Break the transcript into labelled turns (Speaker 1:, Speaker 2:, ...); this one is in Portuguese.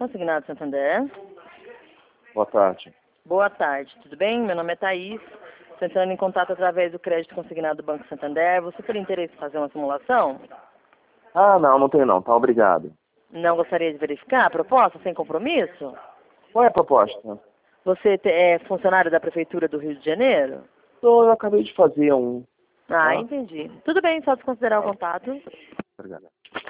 Speaker 1: Consignado Santander.
Speaker 2: Boa tarde.
Speaker 1: Boa tarde, tudo bem? Meu nome é Thaís. Estou entrando em contato através do crédito consignado do Banco Santander. Você teria interesse em fazer uma simulação?
Speaker 2: Ah, não tenho não, tá, obrigado.
Speaker 1: Não gostaria de verificar a proposta sem compromisso?
Speaker 2: Qual é a proposta?
Speaker 1: Você é funcionário da Prefeitura do Rio de Janeiro?
Speaker 2: Eu acabei de fazer um.
Speaker 1: Ah,
Speaker 2: Tá?
Speaker 1: entendi. Tudo bem, só desconsiderar o contato.
Speaker 2: Obrigado.